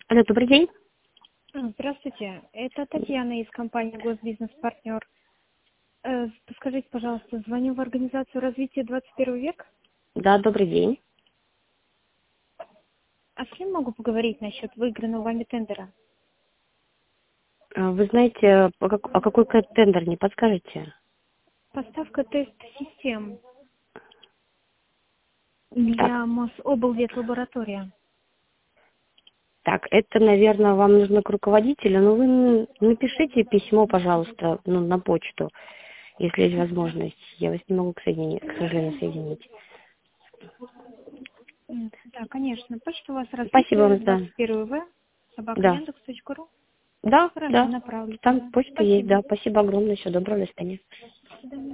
Алло, добрый день. Здравствуйте, это Татьяна из компании «Госбизнес-партнер». Скажите, пожалуйста, звоню в Организацию развития 21 век. Да, добрый день. А с кем могу поговорить насчет выигранного вами тендера? Вы знаете, а какой тендер, не подскажете? Поставка тест-систем Так, для Мособлветлаборатория. так, это, наверное, вам нужно к руководителю, но вы напишите письмо, пожалуйста, на почту, если есть возможность. Я вас не могу, к сожалению, соединить. Да, конечно. Почта у вас Спасибо развитие вам за... 21В, Да, собакаяндекс.ру. да, Хорошо, да. направлю Там туда. почта есть, Спасибо. да. Спасибо огромное, все доброго, до свидания. До свидания.